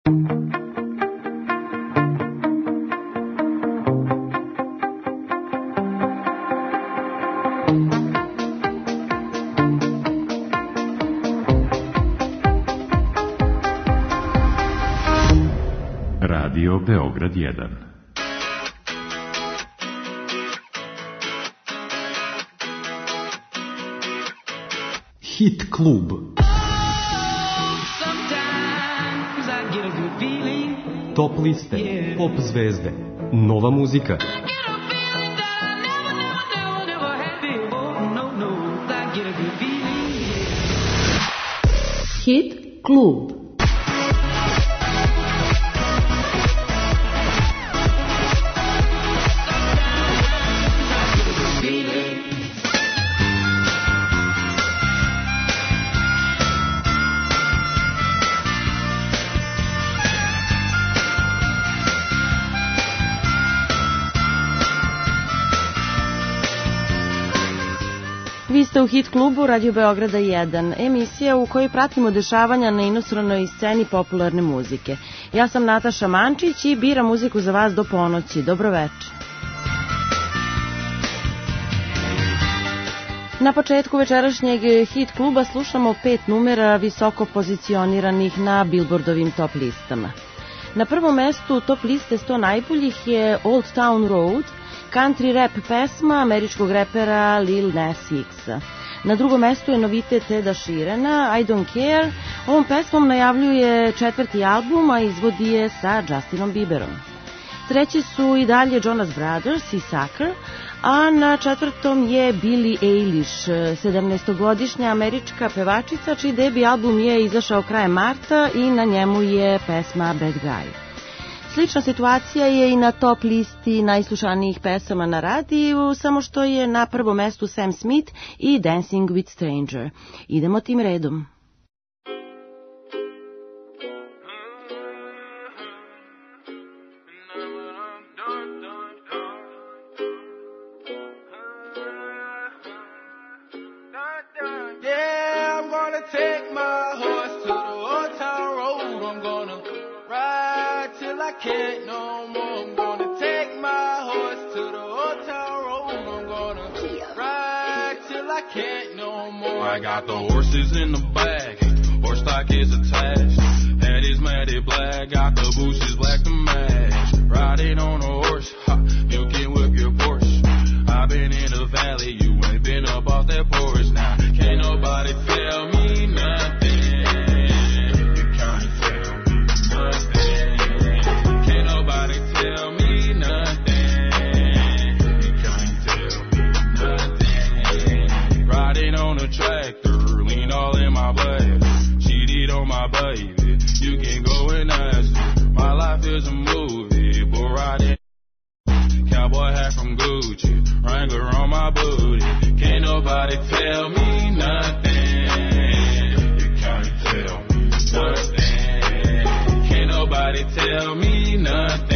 Radio Beograd 1. Hit klub. Top liste, pop zvezde, nova muzika. Hit klub. Vi ste u Hit klubu Radio Beograda 1, emisija u kojoj pratimo dešavanja na inostranoj sceni popularne muzike. Ja sam Nataša Mančić i biram muziku za vas do ponoći. Dobroveče. Na početku večerašnjeg Hit kluba slušamo 5 numera visoko pozicioniranih na Billboardovim top listama. Na prvom mestu top liste 100 najboljih je Old Town Road, country rap pesma američkog repera Lil Nas X. Na drugom mestu je novitet Eda Sheerana, I Don't Care. Ovom pesmom najavljuje 4. album, a izvodi je sa Justinom Bieberom. Treći su i dalje Jonas Brothers i Sucker, a na 4. je Billie Eilish, 17-godišnja američka pevačica, čiji debi album je izašao krajem marta i na njemu je pesma Bad Guy. Slična situacija je i na top listi najslušanijih pesama na radiju, samo što je na prvom mestu Sam Smith i Dancing with Stranger. Idemo tim redom. Can't no more. I'm gonna take my horse to the old town road. I'm gonna ride till I can't no more. I got the horses in the bag, horse stock is attached. Head is matted black, got the bushes black to match. Riding on a horse, ha, you can whip your Porsche. I've been in the valley, you ain't been up off that porch. Now can't nobody tell me nothing. Tell me nothing. You can't tell me nothing. Riding on a tractor, lean all in my blood. Cheated on my baby. You can go and ask her. My life is a movie, but riding. Cowboy hat from Gucci, Wrangler on my booty. Can't nobody tell me nothing. You can't tell me nothing. Can't nobody tell me nothing.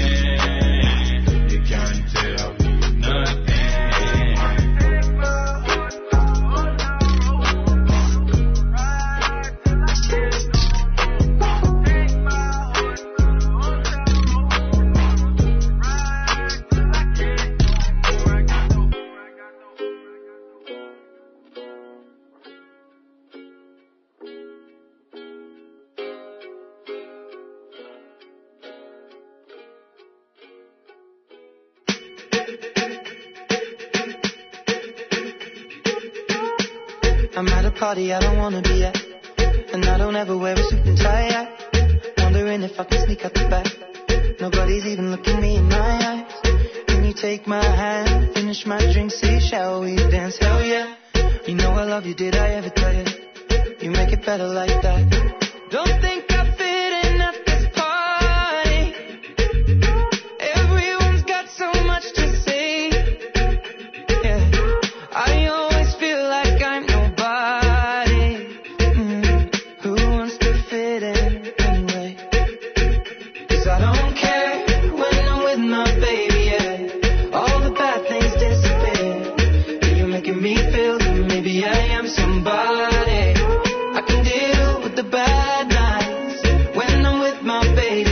I'm at a party I don't wanna be at, and I don't ever wear a suit and tie yet. Wondering if I can sneak out the back. Nobody's even looking me in my eyes. Can you take my hand, finish my drink, say shall we dance? Hell yeah. You know I love you, did I ever tell you? You make it better like that. Don't think I fit in at this party. Everyone's got so much to say. Yeah, I always feel like I'm nobody. Who wants to fit in anyway? 'Cause I don't care when I'm with my baby, yeah. All the bad things disappear. You're making me feel that maybe I am somebody. I can deal with the bad nights when I'm with my baby.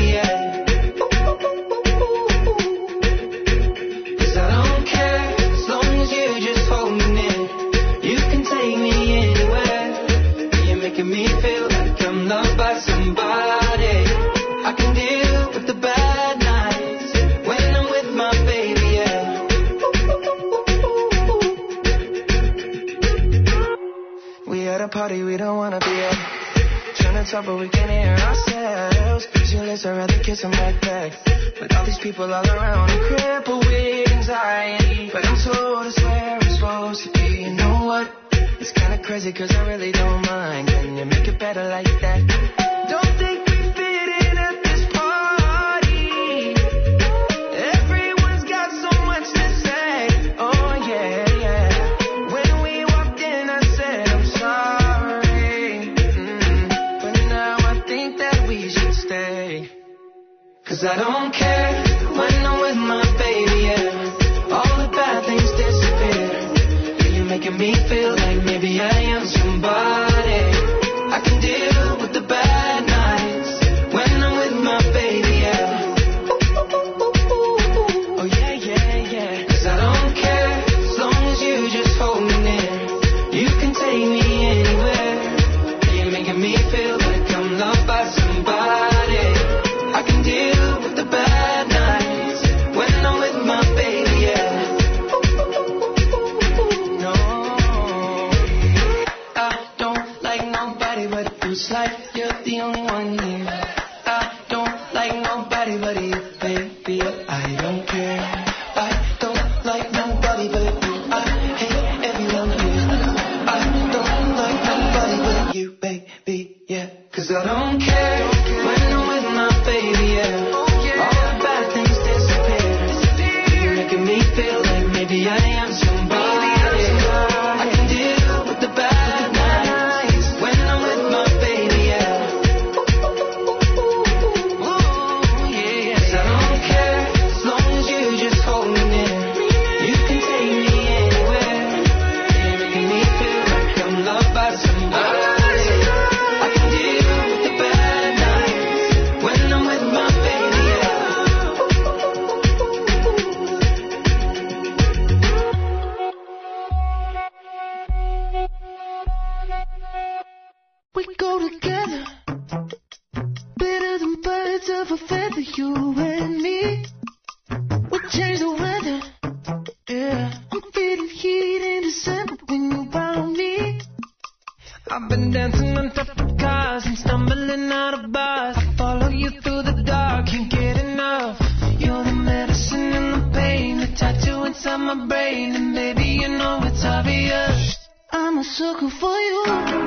we don't wanna be at. Trying to talk but we can't hear ourselves. Pictureless, I'd rather kiss them right back. But all these people all around, I'm crippled with anxiety. But I'm told it's where I'm supposed to be. You know what? It's kinda crazy cause I really don't mind. Can you make it better like that? Don't think we fit in at this party. Everyone's got so much to say. Oh yeah, yeah. When we walked in I said I'm sorry. But now I think that we should stay. Cause I don't care when I'm with my baby, yeah. All the bad things disappear. You're making me feel like maybe I am somebody. I can deal with the bad nights when I'm with my baby, yeah. Oh yeah, yeah, yeah. Cause I don't care as long as you just hold me near. You can take me anywhere. You're making me feel like I'm loved by somebody. I can deal with the bad nights when I'm with my baby, yeah. No, I don't like nobody but you. It's like you're the only one here. I don't like nobody but you, baby. I don't care. I don't like nobody but you. I hate everyone here. I don't like nobody but you, baby, yeah. Cause I don't care when I'm with my baby, yeah. All the bad things disappear. You're making me feel like maybe I am somebody. I can deal with the bad nights when I'm with my baby, yeah. Ooh, yeah. Cause I don't care as long as you just hold me near. You can take me anywhere. You're making me feel like I'm loved by somebody. I can deal with the bad nights when I'm with my baby, yeah. We go together, better than birds of a feather, you and me. We change the weather, yeah. I'm feeling heat in December when you found me. I've been dancing on top of cars and stumbling out of bars. I follow you through the dark, can't get enough. You're the medicine and the pain, the tattoo inside my brain. And baby, you know it's obvious, I'm a sucker for you.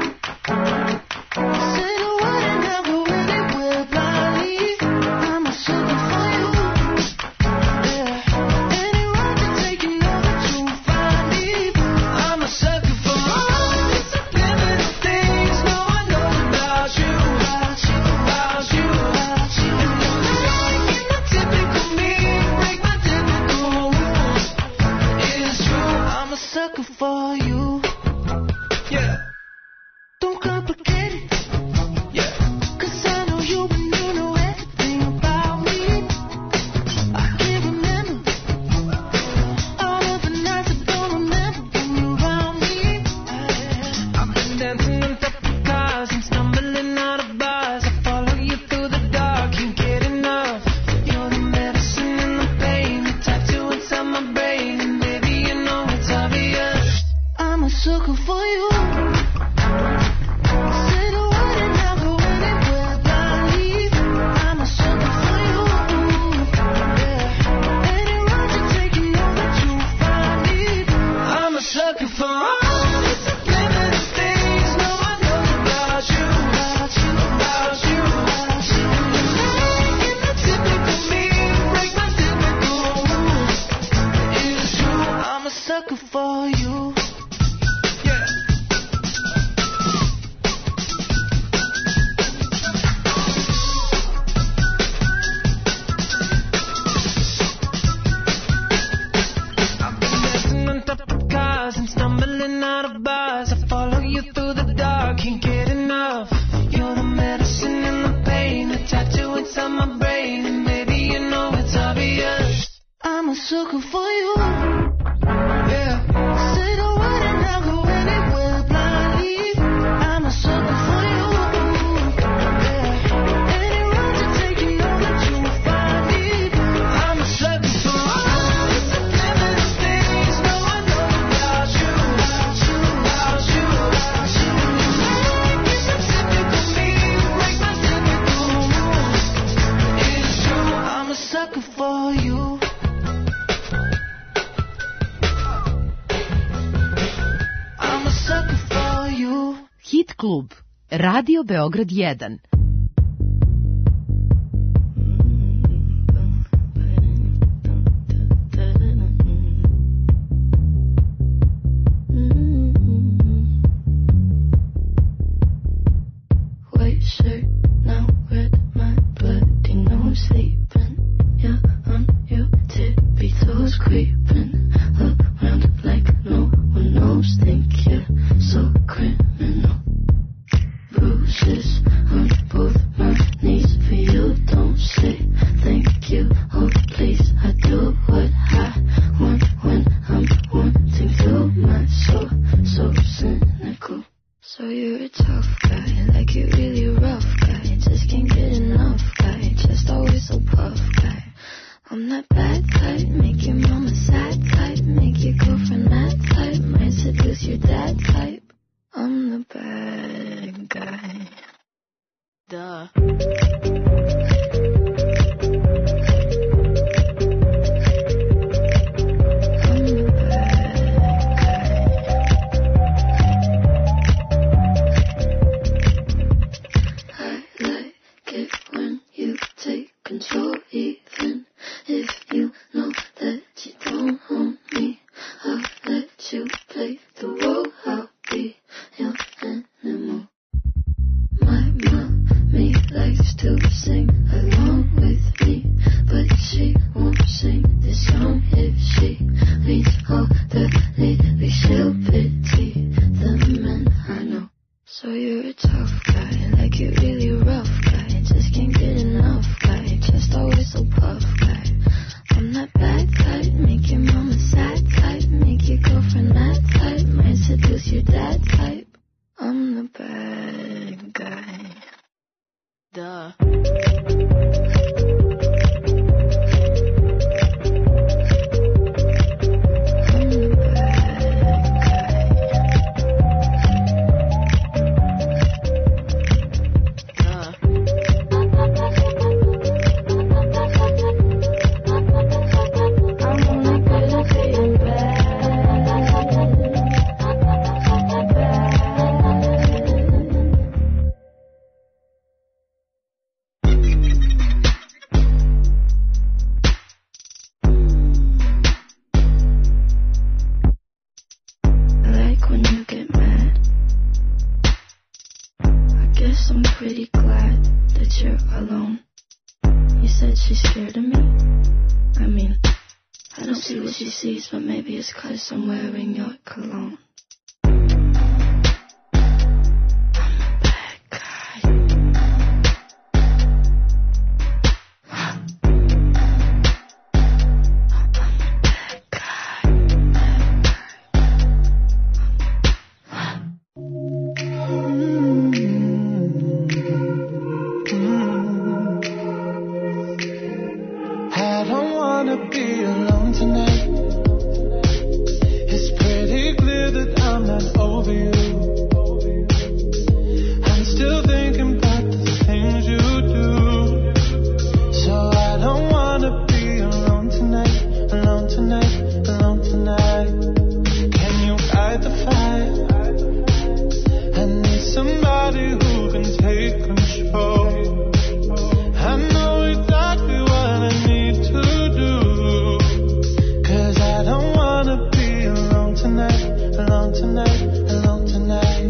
Say the word and I'll go anywhere blindly. I'm a sucker for you, yeah. Any road to take you know that you'll find me. I'm a sucker for all the subliminal things no one knows about you, about you, about you, about you. And you're like my typical me, break my typical rules. It's true, I'm a sucker for you, yeah. Don't complicate it, yeah. Cause I know you and you know everything about me. I can't remember all of the nights I don't remember when you're around me. I've been dancing on top of cars and stumbling out of bars. I follow you through the dark, can't get enough. You're the medicine and the pain, the tattoo inside my brain. And baby, you know it's obvious, I'm a sucker for you. Say the word and I'll go anywhere blindly. I'm a sucker for you, yeah. Any road you take, you know that you'll find me. I'm a sucker for all the subliminal things no one knows about you, about you, about you, about you. And the typical me, break my typical rules. It's true, I'm a sucker for you, yeah. I've been dancing on top of cars and stumbling out of bars. I follow you through the dark, can't get enough. You're the medicine and the pain, the tattoo inside my brain. And baby, you know it's obvious, I'm a sucker for you, yeah. Say the word and I'll go anywhere blindly. I'm a sucker for you, yeah. Any road you take, you know that you'll find me. I'm a sucker for all the subliminal things no one knows about you, about you, about you, about you. klub. Radio Beograd 1. I'm wearing your cologne. Alone tonight.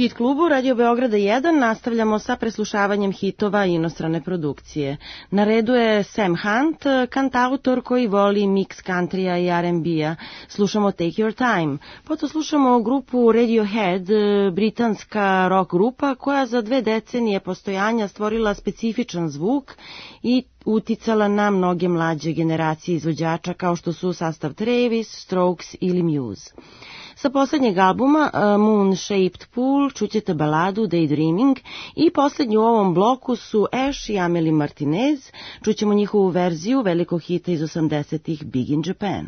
Hit klubu Radio Beograda 1 nastavljamo sa preslušavanjem hitova inostrane produkcije. Na redu je Sam Hunt, kantautor koji voli mix countrya i R&B-a. Slušamo Take Your Time. Potom slušamo grupu Radiohead, britanska rock grupa koja za 2 decenije postojanja stvorila specifičan zvuk i uticala na mnoge mlađe generacije izvođača kao što su sastav Travis, Strokes ili Muse. Sa poslednjeg albuma Moon Shaped Pool čućete baladu Daydreaming i poslednji u ovom bloku su Ash i Amelie Martinez. Čućemo njihovu verziju velikog hita iz 80-ih Big in Japan.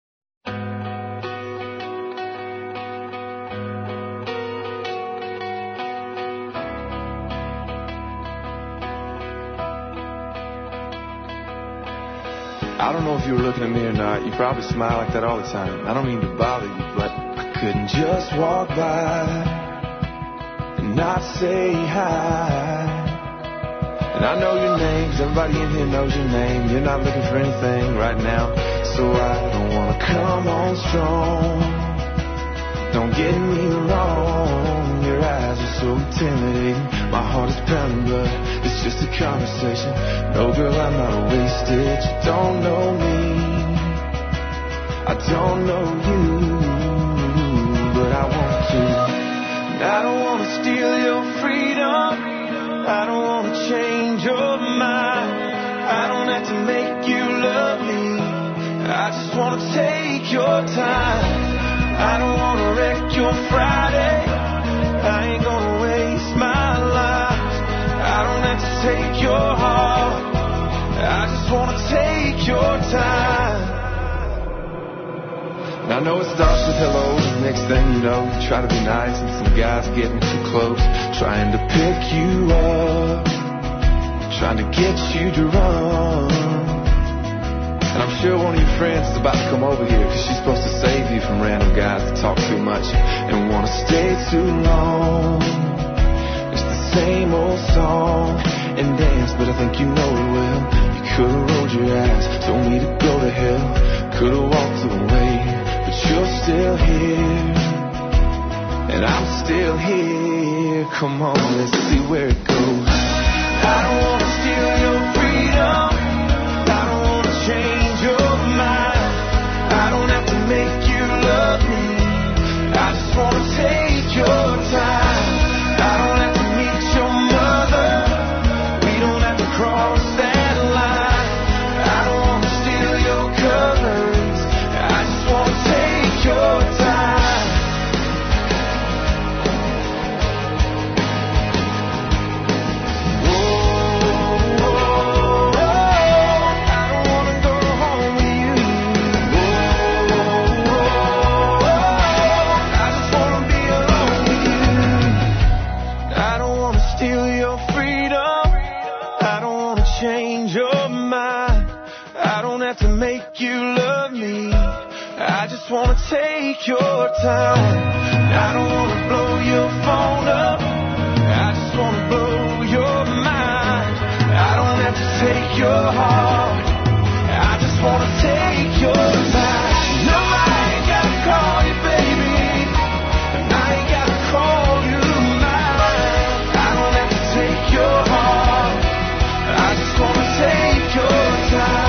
I don't know if you were looking at me or not. You probably smile like that all the time. I don't mean to bother you, but I couldn't just walk by and not say hi. And I know your name, 'cause everybody in here knows your name. You're not looking for anything right now, so I don't wanna come on strong. Don't get me wrong, your eyes are so intimidating. My heart is pounding, but it's just a conversation. No, girl, I'm not wasted. You don't know me, I don't know you, but I want to. And I don't want to steal your freedom, I don't want to change your mind. I don't have to make you love me, I just want to take your time. I don't wanna wreck your Friday, I ain't gonna waste my life. I don't have to take your heart, I just wanna take your time. And I know it starts with hello, next thing you know, you try to be nice and some guy's getting too close, trying to pick you up, trying to get you to run. And I'm sure one of your friends is about to come over here, 'cause she's supposed to save you from random guys that talk too much and want to stay too long. It's the same old song and dance, but I think you know it well. You could've rolled your eyes, told me to go to hell, could've walked away, but you're still here, and I'm still here. Come on, let's see where it goes. I don't want to steal your freedom, I don't want to change your mind. I don't have to make you love me, I just want to take your time. I don't have to meet your mother, we don't have to cross that line. I don't want to steal your colors, I just want to take your time. To make you love me, I just wanna take your time. I don't wanna blow your phone up, I just wanna blow your mind. I don't have to take your heart, I just wanna take your time. No, I ain't gotta call you baby, and I ain't gotta call you mine. I don't have to take your heart, I just wanna take your time.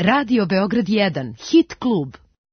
Radio Beograd 1, Hit klub.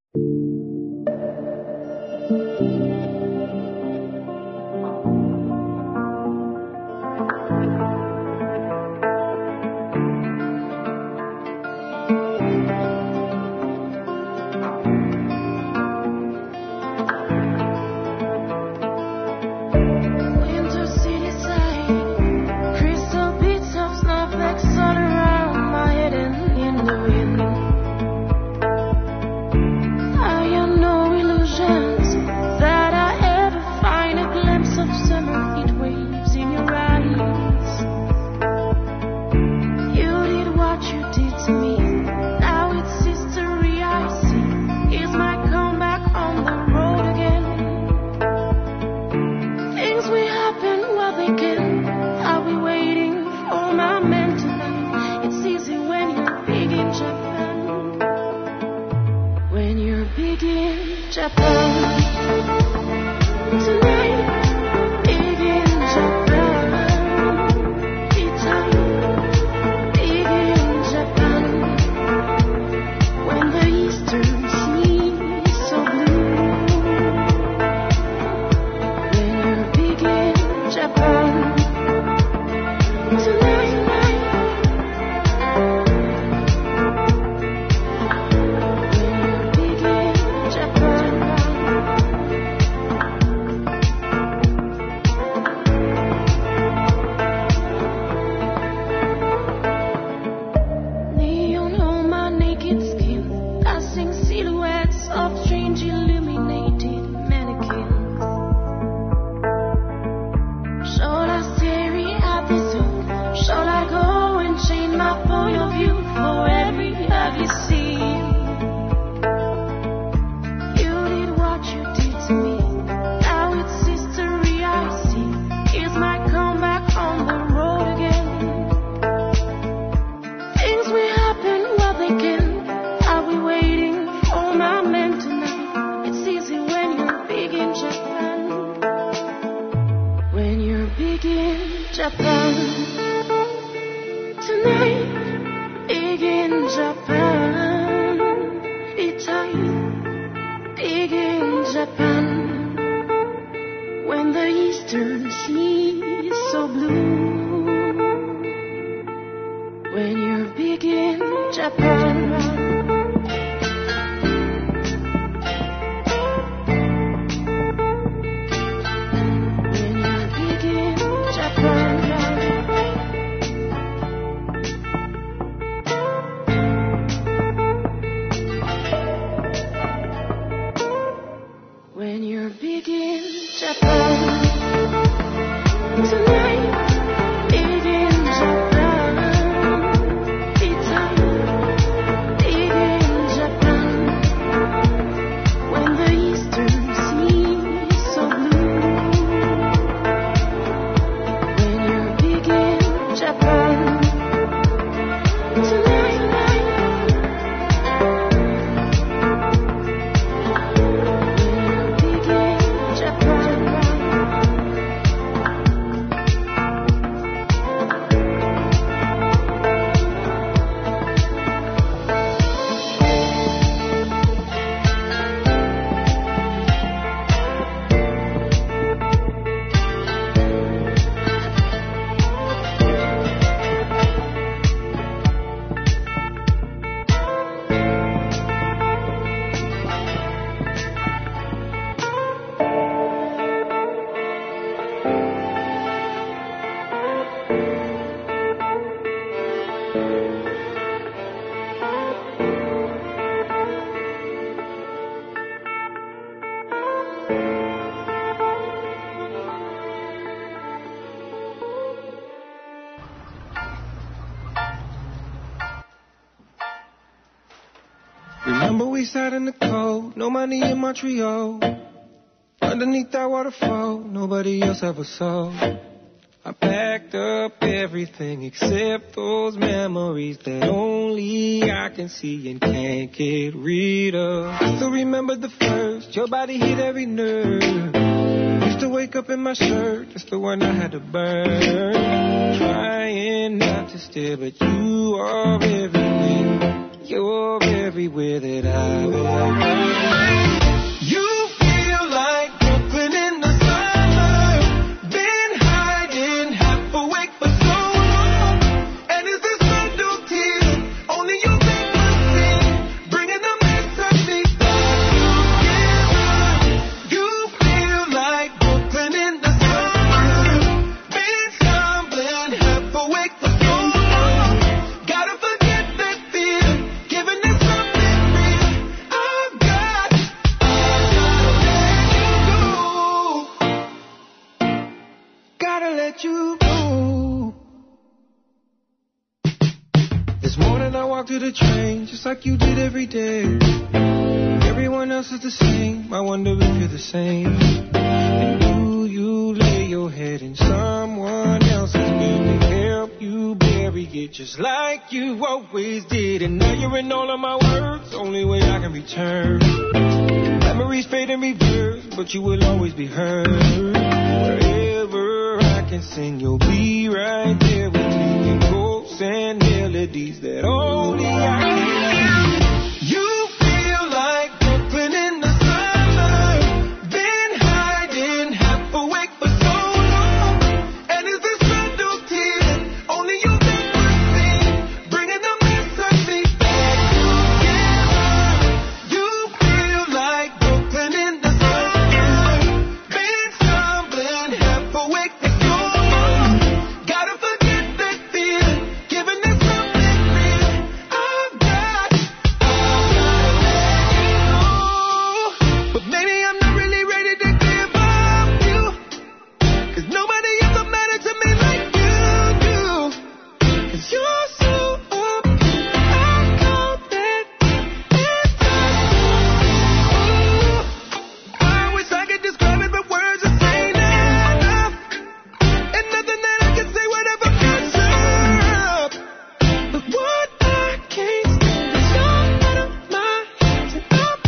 Remember we sat in the cold, no money in Montreal. Underneath that waterfall, nobody else ever saw. I packed up everything except those memories that only I can see and can't get rid of. I still remember the first, your body hit every nerve. Used to wake up in my shirt, that's the one I had to burn. Trying not to stare, but you are everything. You're everywhere that I've ever been. You feel like Brooklyn in the summer. Been hiding, half awake for so long. And is this subtlety only you think will see? Bringing the mess of me back together. You feel like Brooklyn in the summer. Been stumbling, half awake for so long. Gotta forget that feeling, giving it something real. I've got to let you go. This morning I walked to the train, just like you did every day. Everyone else is the same, I wonder if you're the same. And you lay your head in someone else's bed and help you bury it, just like you always did. And now you're in all of my words, only way I can return. Memories fade and reverse, but you will always be heard. Wherever I can sing, you'll be right there with me in quotes and melodies that only I can hear. You feel like Brooklyn in the summer. Been hiding, half awake for so long. And is this subtlety only you think will see? Bringing the mess of me back together. You feel like Brooklyn in the summer. Been stumbling, half awake for so long. Gotta forget that feeling, giving it something real. I've got to let you know. But maybe I'm not really ready to give up you, 'cause nobody ever mattered to me like you do. 'Cause you're so up, I call that it's I wish I could describe it, but words just ain't enough. And nothing that I can say would ever measure up. But what I can't stand is you're out of my hands and up.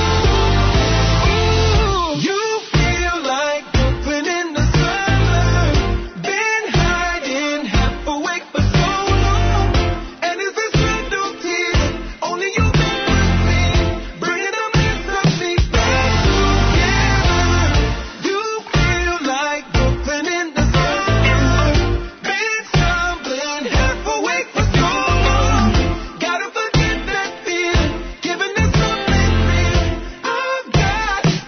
You feel like Brooklyn in the summer. Been hiding, half awake for so long. And is this subtlety only you think will see? Bringing the mess of me back together. You feel like Brooklyn in the summer. Been stumbling, half awake for so long. Gotta forget that feeling, giving it something real. I've got to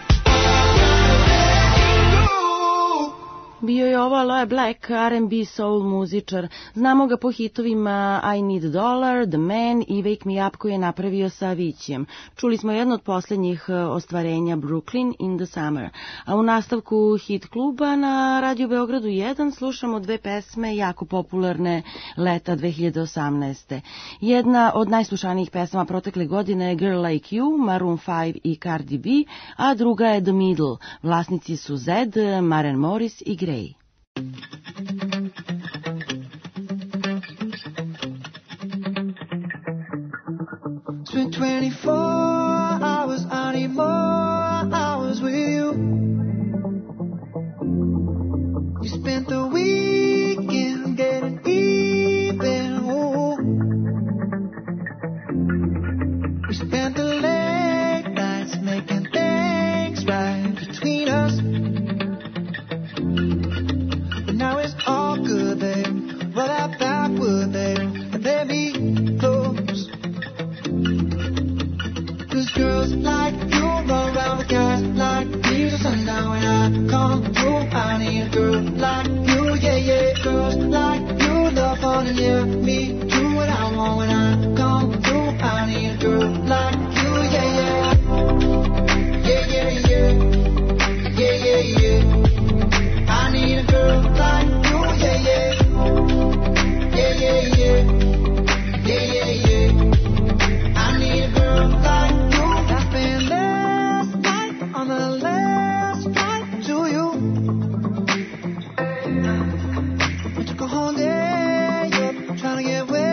let you go. Bio je ovo Aloe Black, R&B soul muzičar. Znamo ga po hitovima I Need Dollar, The Man i Wake Me Up koji je napravio sa Aviciijem. Čuli smo jedno od posljednjih ostvarenja Brooklyn in the Summer. A u nastavku Hit kluba na Radio Beogradu 1 slušamo dve pesme jako popularne leta 2018. Jedna od najslušanijih pesama protekle godine je Girl Like You, Maroon 5 i Cardi B, a druga je The Middle. Vlasnici su Zed, Maren Morris i Grey. Spent 24 hours, I need more hours with you. You spent the weekend getting even. Ooh. We spent the late nights making things right between us. But now it's all good, babe. Roll that backward, babe, and let me close. 'Cause girls like you run around with guys like me till sundown. When I come through, I need a girl like you, yeah, yeah. Girls like you love fun and yeah, me do what I want. When I come through, I need a girl like you, yeah, yeah. Yeah, yeah, yeah. Yeah, yeah, yeah. I need a girl like you, yeah, yeah. Yeah, yeah, yeah. Yeah, yeah, yeah. I need a girl like you. I spent last night on the last flight to you. We took a whole day up trying to get where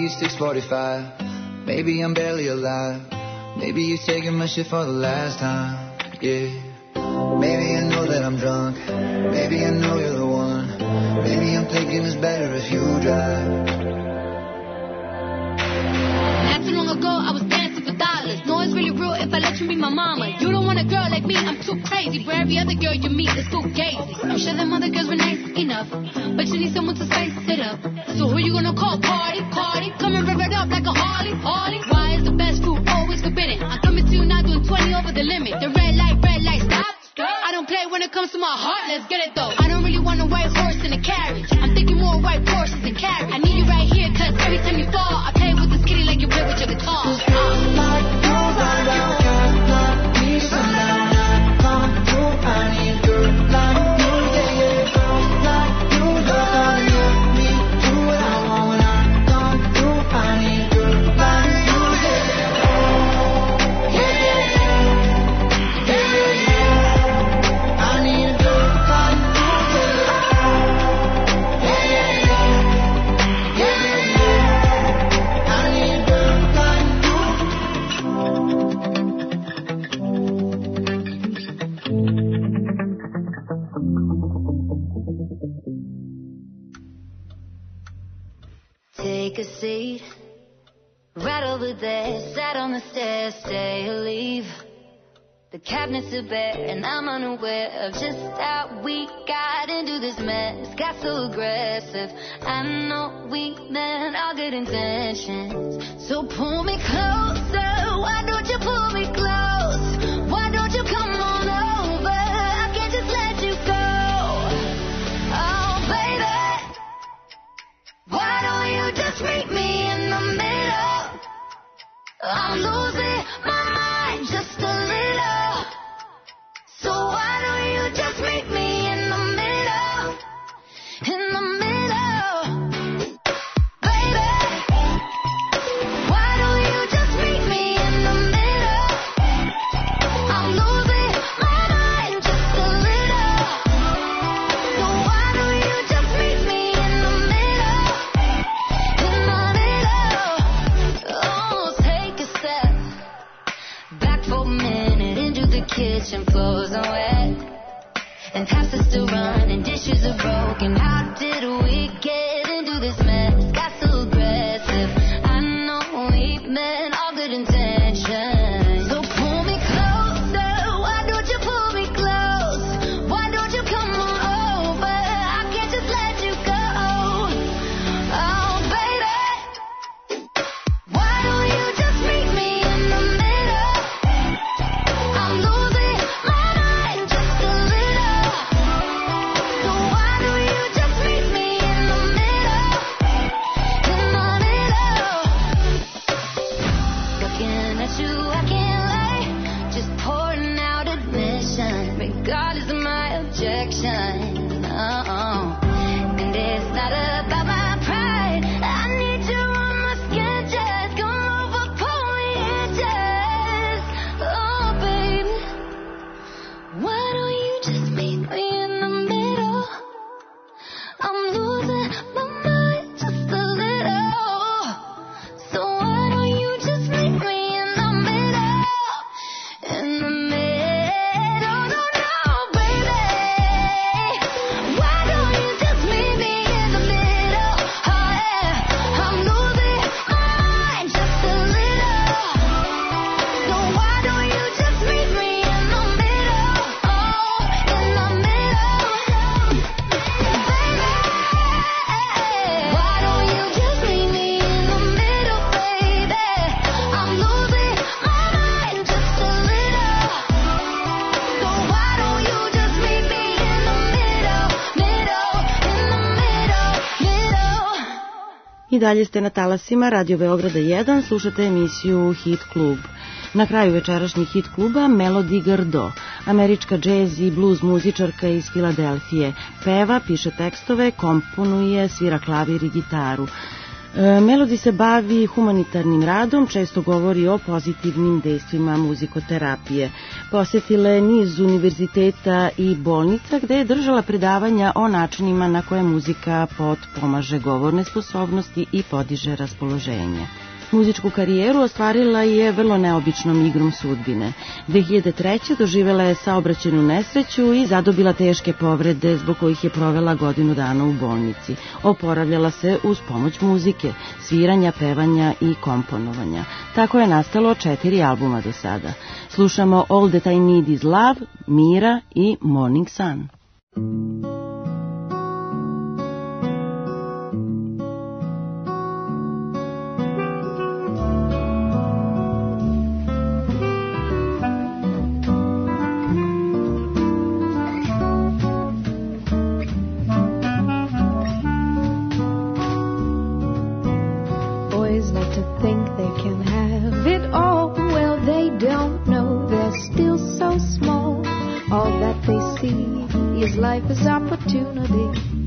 6:45. Maybe I'm barely alive. Maybe you're taking my shit for the last time. Yeah. Maybe I know that I'm drunk. Maybe I know you're the one. Maybe I'm thinking it's better if you drive. Not too long ago, I was dancing for dollars. No, it's really real if I let you be my mama. You don't want a girl like me, I'm too crazy. For every other girl you meet, it's too gazy. I'm sure them other girls were nice enough, but you need someone to spice it up. So who you gonna call? Cardi, Cardi. Come and rev it up like a Harley, Harley. Why is the best food always forbidden? I'm coming to you now doing 20 over the limit. The red light, stop. I don't play when it comes to my heart, let's get it though. I don't really want a white horse in a carriage. I'm thinking more white horses and carriage. I need you right here, cause every time you fall, I play with this kitty like you play with your guitar. Take a seat, right over there, sat on the stairs, stay or leave. The cabinets are bare and I'm unaware of just how we got into this mess. Got so aggressive, I know we meant all good intentions. So pull me closer, why don't you pull me close? Why don't you come on over, I can't just let you go. Oh baby, why don't you just meet me in the middle? I'm losing my mind just a little. So why don't you just meet me in the middle? In the middle. Baby, why don't you just meet me in the middle? I'm losing my mind just a little. So why don't you just meet me in the middle? In the middle. Oh, take a step back for a minute into the kitchen, floors are wet, and taps are still running, dishes are broken. How did we get into this mess? Got so aggressive, I know we meant all good intentions. So pull me closer, why don't you pull me close? Why don't you come on over, I can't just let you go. Oh baby, why don't you just meet me in the middle? I'm losing my mind just a little. So why don't you just meet me in the middle? In the middle. Looking at you, I can't lie, just pouring out admission, regardless of my objection. And it's not about my pride, I need you on my skin, just come over, pull me in, just, oh baby, why don't you just meet me in the middle? I'm losing my mind just a little. So why don't you just meet me in the middle? In the middle, no, baby. Why don't you just meet me in the middle? Oh yeah, I'm losing my mind just a little. So why don't you just meet me in the middle? Oh, in the middle. Baby, why don't you just meet me in the middle, baby? I'm losing my mind just a little. So why don't you just meet me in the middle, middle, in the middle. I dalje ste na talasima Radio Beograda 1, slušate emisiju Hit Klub. Na kraju večerašnjih Hit Kluba Melody Gardot, američka džez i blues muzičarka iz Filadelfije. Peva, piše tekstove, komponuje, svira klavir i gitaru. Melody se bavi humanitarnim radom, često govori o pozitivnim dejstvima muzikoterapije. Posetila je niz univerziteta i bolnica gde je držala predavanja o načinima na koje muzika potpomaže govorne sposobnosti i podiže raspoloženje. Muzičku karijeru ostvarila je vrlo neobičnom igrom sudbine. 2003. doživela je saobraćajnu nesreću i zadobila teške povrede zbog kojih je provela godinu dana u bolnici. Oporavljala se uz pomoć muzike, sviranja, pevanja i komponovanja. Tako je nastalo 4 albuma do sada. Slušamo All That I Need Is Love, Mira i Morning Sun. Life is opportunity.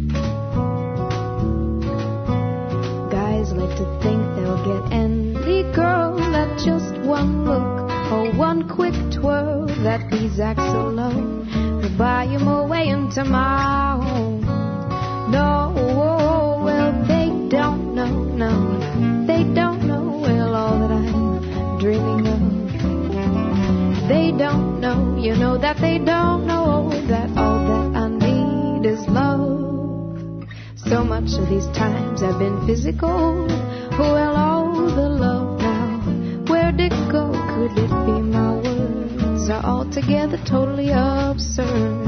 Guys like to think they'll get any girl at just one look or one quick twirl. That these acts alone will buy him away into my home. No, well they don't know, no, they don't know well all that I'm dreaming of. They don't know, you know that they don't know that all that is love. So much of these times have been physical. Well, all the love now, where'd it go? Could it be my words are altogether totally absurd?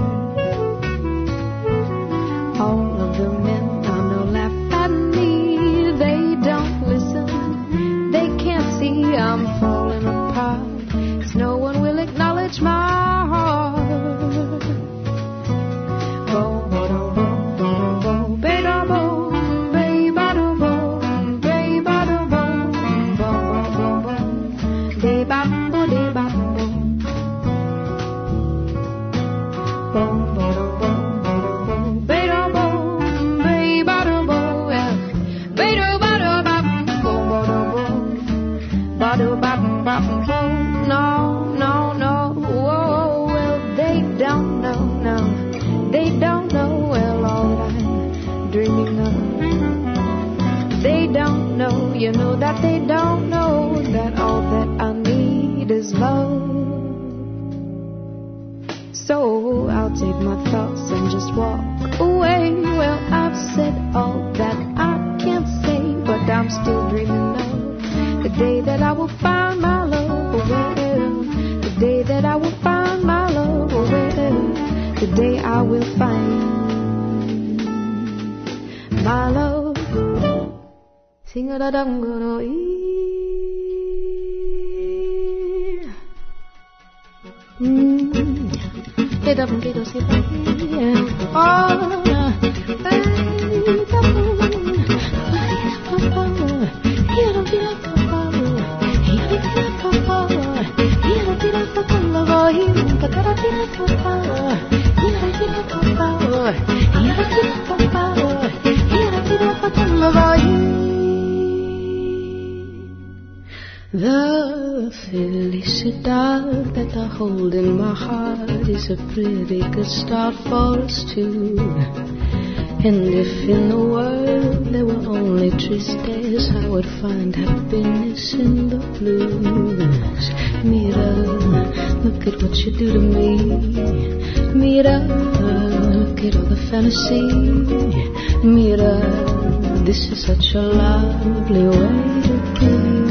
All of the men I know laugh at me. They don't listen. They can't see I'm falling apart, 'cause no one will acknowledge my heart. You know that they don't know that all that I need is love. So I'll take my thoughts and just walk away. Well, I've said all that I can't say, but I'm still dreaming of the day that I will find my love. Well, the day that I will find my love. Well, the day I will find my love. Sing a da dum go do Get up and get us The felicidad that I hold in my heart is a pretty good start for us two. And if in the world there were only tristes, I would find happiness in the blues. Mira, look at what you do to me. Mira, look at all the fantasy. Mira, this is such a lovely way to be.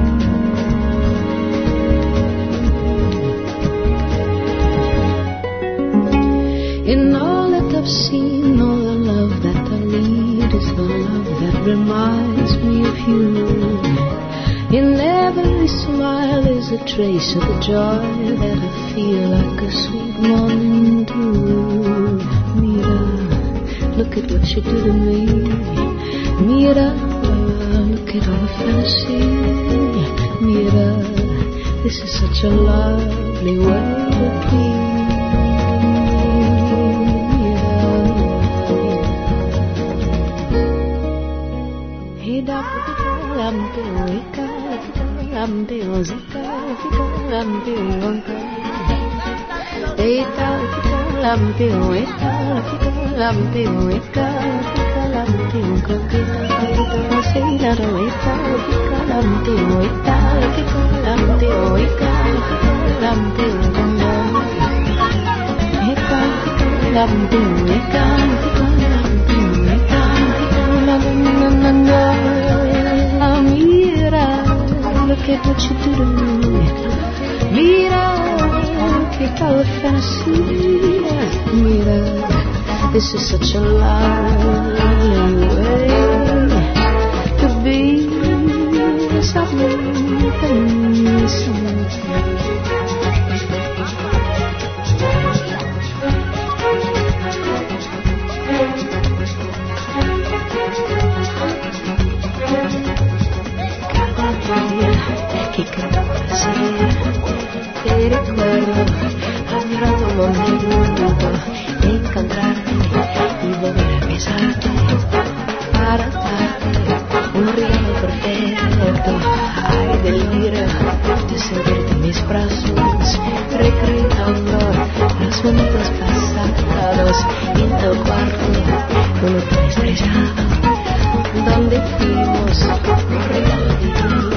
In all that I've seen, all the love that I lead is the love that reminds me of you. In every smile is a trace of the joy that I feel like a sweet morning dew. Mira, look at what you do to me. Mira, look at all the fantasy. Mira, this is such a lovely way to be. I'm Look at what you do to me. Mira, que tal fantasy. Mira, this is such a lovely way to be something, something. Que cada ser te recuerdo, adorando lo mismo, encontrarte y volver a besarte, para darte un regalo perfecto. Ay, delirio de sentirte en mis brazos, recreando los momentos pasados en tu cuarto, con otro estrellado, donde fuimos un regalo divino.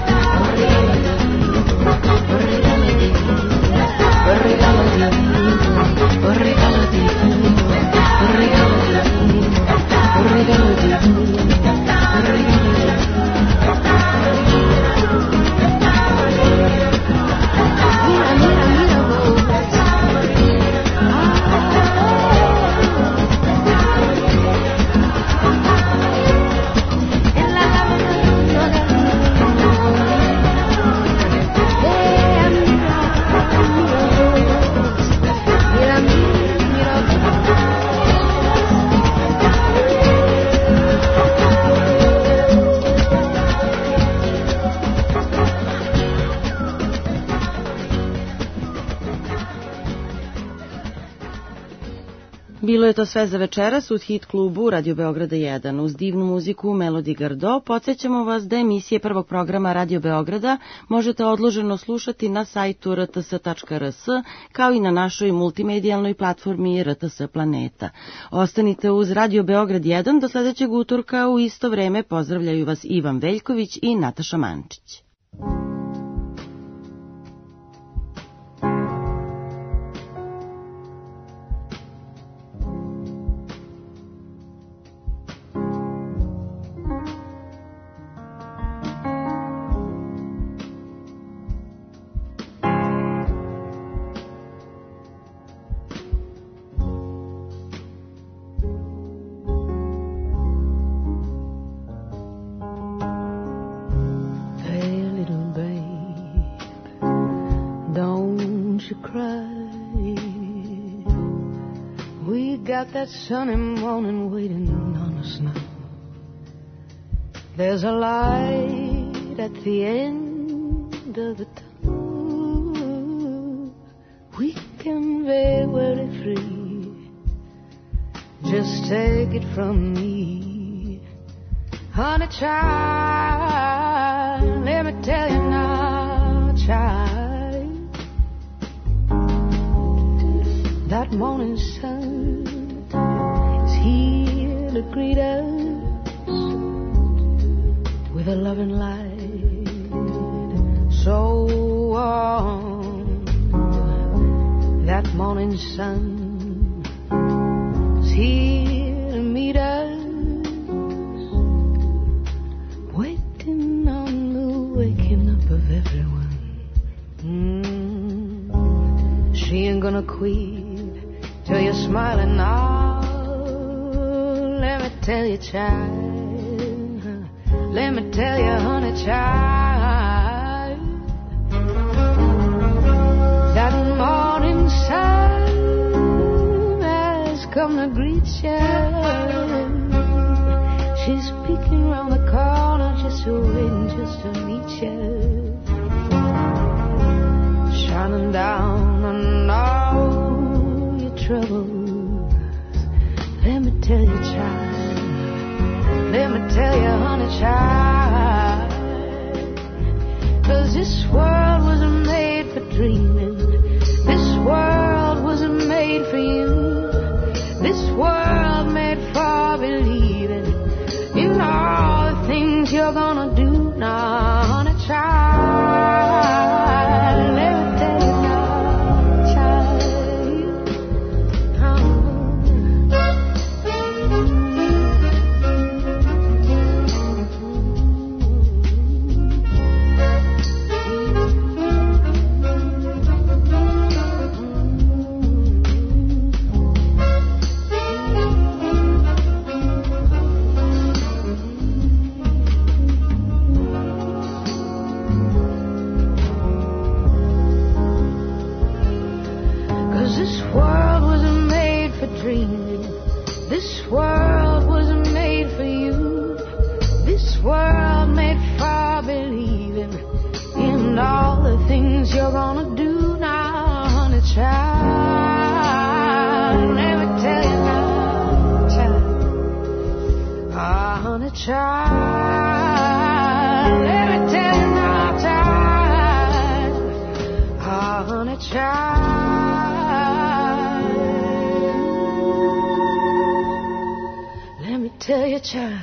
Bilo je to sve za večeras u Hit klubu Radio Beograda 1. Uz divnu muziku Melody Gardot podsjećamo vas da emisije prvog programa Radio Beograda možete odloženo slušati na sajtu rts.rs kao i na našoj multimedijalnoj platformi RTS Planeta. Ostanite uz Radio Beograd 1 do sledećeg utorka. U isto vreme pozdravljaju vas Ivan Veljković i Nataša Mančić. That sunny morning waiting on us now. There's a light at the end of the tunnel. We can be very free. Just take it from me, honey child. Let me tell you now, child. That morning sun is here to greet us with a loving light so warm. That morning sun is here to meet us, waiting on the waking up of everyone. She ain't gonna quit till you're smiling now. Let me tell you, child. Let me tell you, honey, child. That morning sun has come to greet you. She's peeking round the corner, just waiting just to meet you. Shining down on all your troubles. Let me tell you, child. Let me tell you, honey, child. 'Cause this world was made for dreaming. This world you're gonna do now, honey child. Let me tell you now, child. This world wasn't made for you. This world made for believing in all the things you're gonna do now, honey child. Let me tell you now, child. Ah, honey child. Let me tell you now, child. Ah, honey child. Tell your child.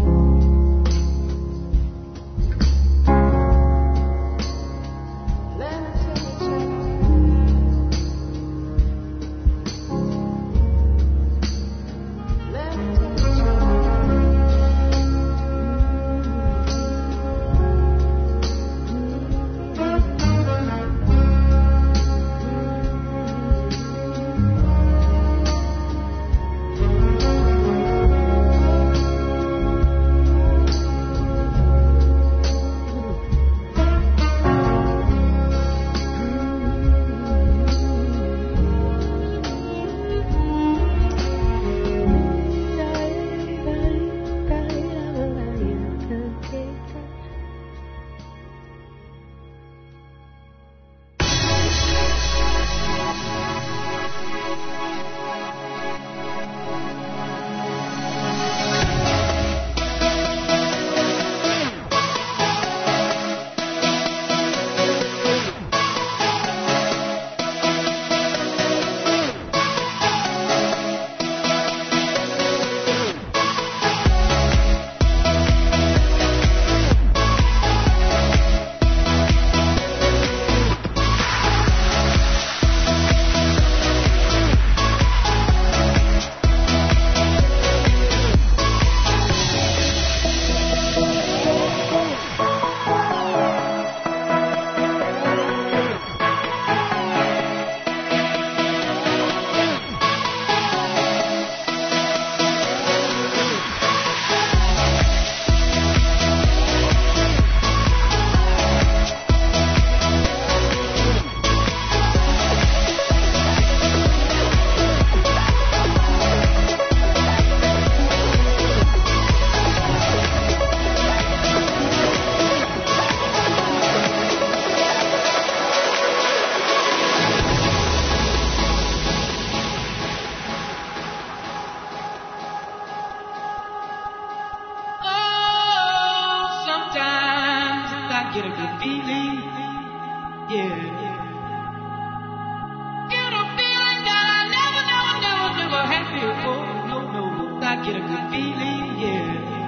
get a good feeling, yeah. Get a feeling that I never had before. No, I get a good feeling, yeah.